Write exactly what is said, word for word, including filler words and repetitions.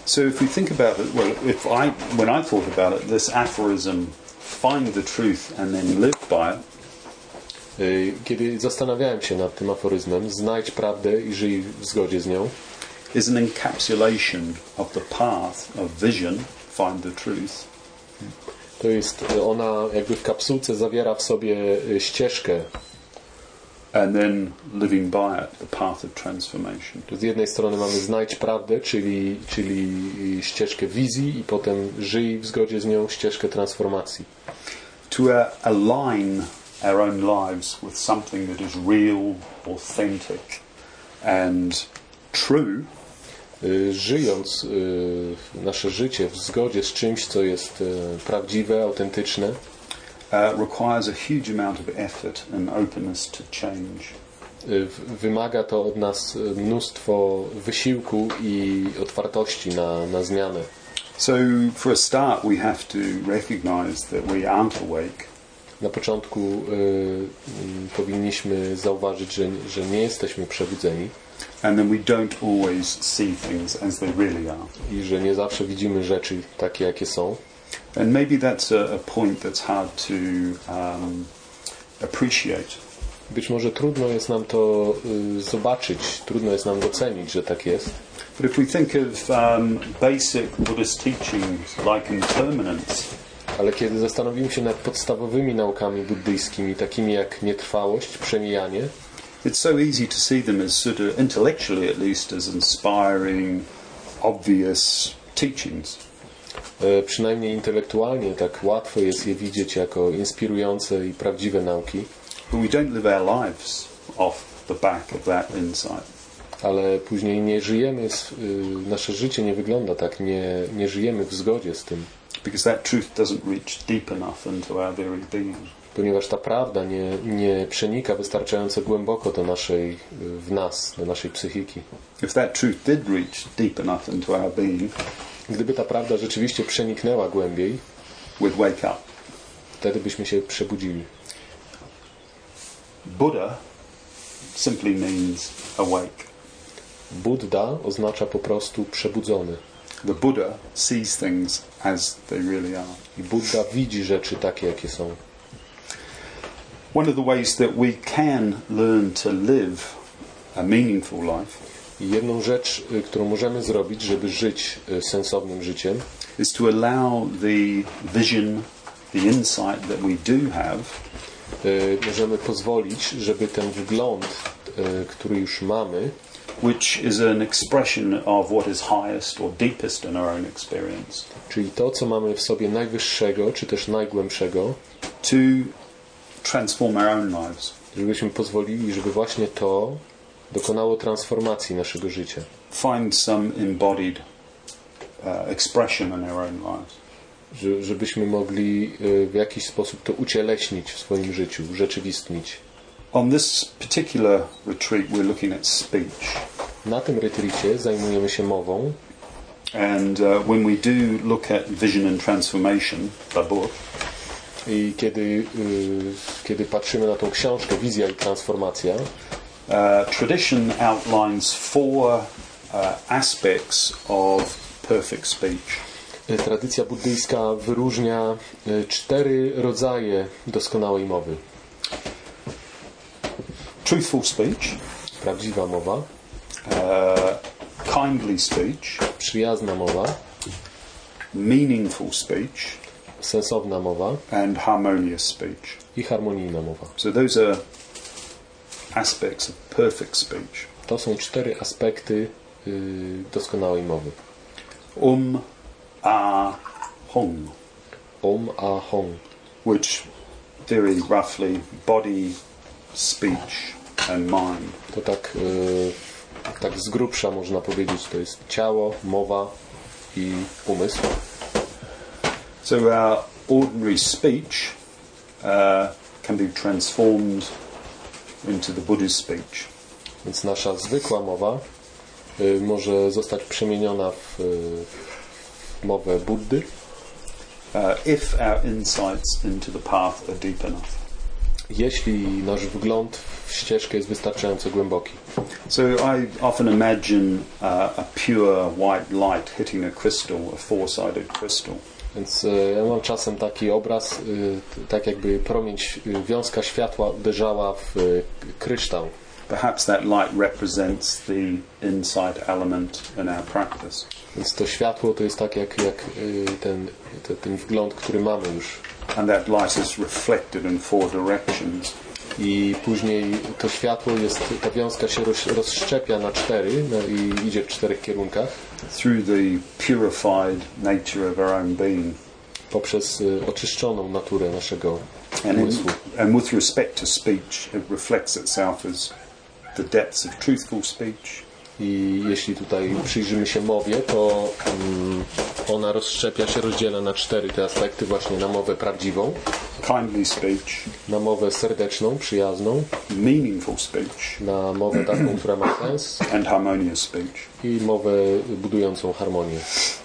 So if we think about it, well, if I, when I thought about it, this aphorism, find the truth and then live by it. Kiedy zastanawiałem się nad tym aforyzmem, znajdź prawdę i żyj w zgodzie z nią, is an encapsulation of the path of vision, find the truth. To jest, ona jakby w kapsułce zawiera w sobie ścieżkę. And then living by it, the path of transformation. Z jednej strony mamy znajdź prawdę, czyli, czyli ścieżkę wizji, i potem żyj w zgodzie z nią, ścieżkę transformacji. To uh, align our own lives with something that is real, authentic and true. Żyjąc nasze życie w zgodzie z czymś, co jest prawdziwe, autentyczne, uh, requires a huge amount of effort and openness to change. Wymaga to od nas mnóstwo wysiłku i otwartości na, na zmianę. So for a start we have to recognize that we aren't awake. Na początku y, y, powinniśmy zauważyć, że, że nie jesteśmy przebudzeni. And then we don't always see things as they really are. I że nie zawsze widzimy rzeczy takie, jakie są. And maybe that's a, a point that's hard to um, appreciate. Być może trudno jest nam to y, zobaczyć, trudno jest nam docenić, że tak jest. But if we think of um, basic Buddhist teachings like impermanence, ale kiedy zastanowimy się nad podstawowymi naukami buddyjskimi, takimi jak nietrwałość, przemijanie, it's so easy to see them as sort of intellectually at least as inspiring, obvious teachings. E, przynajmniej intelektualnie tak łatwo jest je widzieć jako inspirujące i prawdziwe nauki. But we don't live our lives off the back of that insight. Ale później nie żyjemy, y, nasze życie nie wygląda tak, nie, nie żyjemy w zgodzie z tym. Because that truth doesn't reach deep enough into our very being. Ponieważ ta prawda nie, nie przenika wystarczająco głęboko do naszej, w nas, do naszej psychiki. If that truth did reach deep enough into our being, gdyby ta prawda rzeczywiście przeniknęła głębiej, we'd wake up. Wtedy byśmy się przebudzili. Buddha simply means awake. Buddha oznacza po prostu przebudzony. The Buddha sees things as they really are. I Buddha widzi rzeczy takie, jakie są. One of the ways that we can learn to live a meaningful life I jedną rzecz, którą możemy zrobić, żeby żyć sensownym życiem, is to allow the vision, the insight that we do have, możemy pozwolić, żeby ten wgląd, który już mamy, which is an expression of what is highest or deepest in our own experience, czyli to, co mamy w sobie najwyższego, czy też najgłębszego, to transform our own lives. Żebyśmy pozwolili, żeby właśnie to dokonało transformacji naszego życia. Find some embodied uh, expression in our own lives. Że, żebyśmy mogli w jakiś sposób to ucieleśnić w swoim życiu, urzeczywistnić. On this particular retreat we're looking at speech. Na tym retreacie zajmujemy się mową. And uh, when we do look at vision and transformation, the book, i kiedy, y, kiedy patrzymy na tą książkę Wizja i transformacja, uh, tradition outlines four uh, aspects of perfect speech. Tradycja buddyjska wyróżnia cztery rodzaje doskonałej mowy. Truthful speech, prawdziwa mowa, uh, kindly speech, przyjazna mowa, meaningful speech, sensowna mowa, and harmonious speech. I harmonijna mowa. So those are aspects of perfect speech. To są cztery aspekty y, doskonałej mowy. Um, a, hong. Um, a, hong. Which very roughly body, speech and mind. To tak, y, tak z grubsza można powiedzieć, to jest ciało, mowa i umysł. So our ordinary speech uh, can be transformed into the Buddha's speech. Więc nasza zwykła mowa y, może zostać przemieniona w, w mowę Buddy. Uh, if our insights into the path are deep enough. jeśli nasz wgląd w ścieżkę jest wystarczająco głęboki. So I often imagine uh, a pure white light hitting a crystal, a four-sided crystal. Więc ja mam czasem taki obraz, tak jakby promień, wiązka światła uderzała w kryształ. Perhaps that light represents the insight element in our practice. Więc to światło to jest tak jak, jak ten, ten, ten wgląd, który mamy już. And that light is reflected in four directions. I później to światło jest, ta wiązka się roz, rozszczepia na cztery no i idzie w czterech kierunkach. Through the purified nature of our own being. Poprzez oczyszczoną naturę naszego and umysłu. In, and with respect to speech, it reflects itself as the depths of truthful speech. I jeśli tutaj przyjrzymy się mowie, to um, ona rozszczepia się, rozdziela na cztery te aspekty, właśnie na mowę prawdziwą, kindly speech, na mowę serdeczną, przyjazną, meaningful speech, na mowę taką, która ma sens, and harmonious speech. i mowę budującą harmonię.